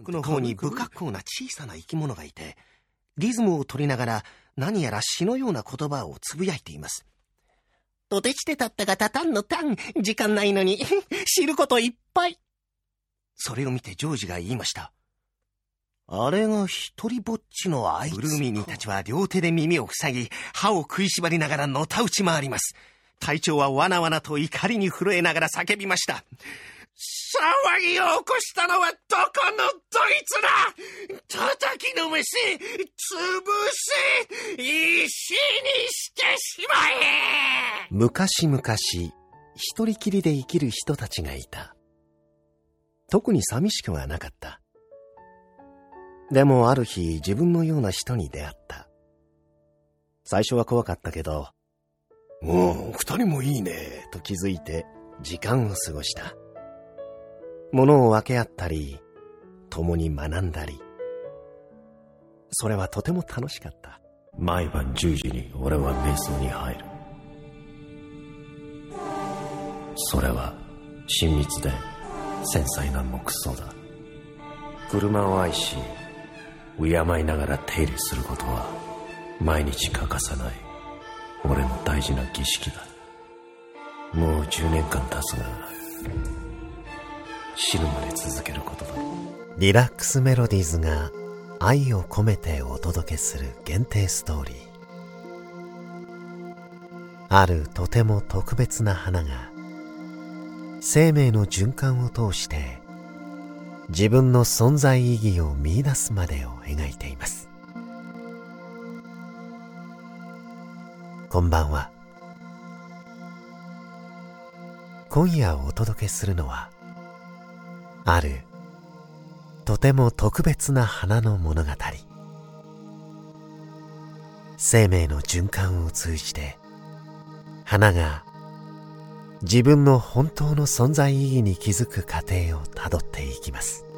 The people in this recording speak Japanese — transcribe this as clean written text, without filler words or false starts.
奥の方に不格好な小さな生き物がいて、リズムを取りながら何やら詩のような言葉をつぶやいています。とてしてたったがたたんのたん、時間ないのに知ることいっぱい。それを見てジョージが言いました。あれが一人ぼっちのあいつか。ブルーミーニたちは両手で耳を塞ぎ、歯を食いしばりながらのたうち回ります。隊長はわなわなと怒りに震えながら叫びました。騒ぎを起こしたのはどこのどいつだ。叩きのめせ、潰せ、石にしてしまえ。昔々、一人きりで生きる人たちがいた。特に寂しくはなかった。でもある日、自分のような人に出会った。最初は怖かったけど、もう二人もいいねと気づいて時間を過ごした。物を分け合ったり、共に学んだり。それはとても楽しかった。 毎晩10時に俺は瞑想に入る。それは親密で繊細な木葬だ。車を愛し、敬いながら手入れすることは毎日欠かさない俺の大事な儀式だ。もう10年間経つが、死ぬまで続けることだ。 リラックスメロディーズが愛を込めてお届けする限定ストーリー。あるとても特別な花が生命の循環を通して自分の存在意義を見出すまでを描いています。こんばんは。今夜お届けするのはあるとても特別な花の物語。生命の循環を通じて花が自分の本当の存在意義に気づく過程をたどっていきます。